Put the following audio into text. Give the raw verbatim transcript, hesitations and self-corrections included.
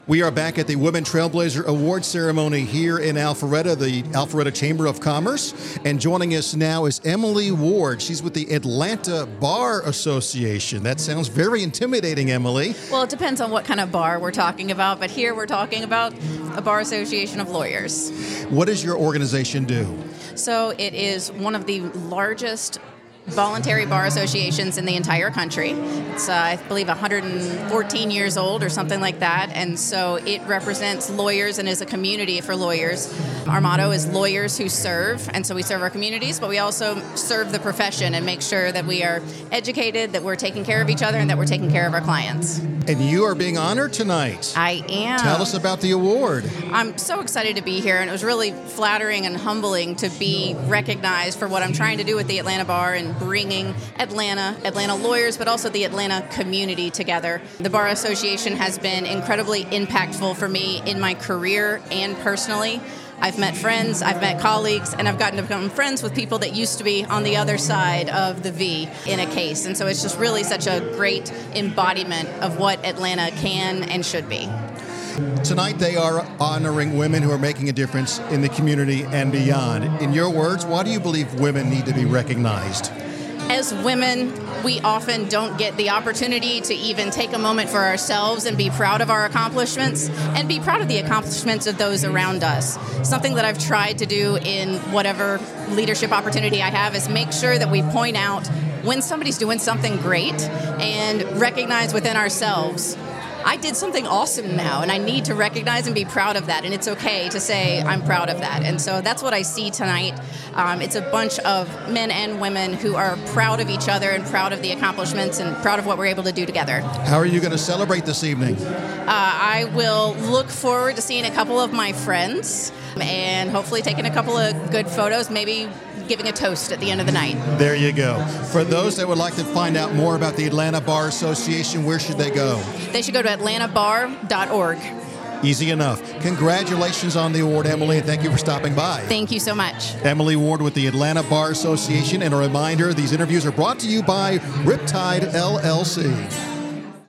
We are back at the Women Trailblazer Award Ceremony here in Alpharetta, the Alpharetta Chamber of Commerce. And joining us now is Emily Ward. She's with the Atlanta Bar Association. That sounds very intimidating, Emily. Well, it depends on what kind of bar we're talking about, but here we're talking about a bar association of lawyers. What does your organization do? So it is one of the largest voluntary bar associations in the entire country. It's, uh, I believe, one hundred fourteen years old or something like that, and so it represents lawyers and is a community for lawyers. Our motto is lawyers who serve, and so we serve our communities, but we also serve the profession and make sure that we are educated, that we're taking care of each other, and that we're taking care of our clients. And you are being honored tonight. I am. Tell us about the award. I'm so excited to be here, and it was really flattering and humbling to be recognized for what I'm trying to do with the Atlanta Bar and bringing Atlanta, Atlanta lawyers, but also the Atlanta community together. The Bar Association has been incredibly impactful for me in my career and personally. I've met friends, I've met colleagues, and I've gotten to become friends with people that used to be on the other side of the V in a case. And so it's just really such a great embodiment of what Atlanta can and should be. Tonight they are honoring women who are making a difference in the community and beyond. In your words, why do you believe women need to be recognized? As women, we often don't get the opportunity to even take a moment for ourselves and be proud of our accomplishments and be proud of the accomplishments of those around us. Something that I've tried to do in whatever leadership opportunity I have is make sure that we point out when somebody's doing something great and recognize within ourselves, I did something awesome now, and I need to recognize and be proud of that, and it's okay to say I'm proud of that. And so that's what I see tonight. Um, it's a bunch of men and women who are proud of each other and proud of the accomplishments and proud of what we're able to do together. How are you going to celebrate this evening? Uh, I will look forward to seeing a couple of my friends and hopefully taking a couple of good photos, maybe giving a toast at the end of the night. There you go. For those that would like to find out more about the Atlanta Bar Association, where should they go? They should go to atlanta bar dot org. Easy enough. Congratulations on the award, Emily, and thank you for stopping by. Thank you so much. Emily Ward with the Atlanta Bar Association, and a reminder, these interviews are brought to you by Riptide L L C.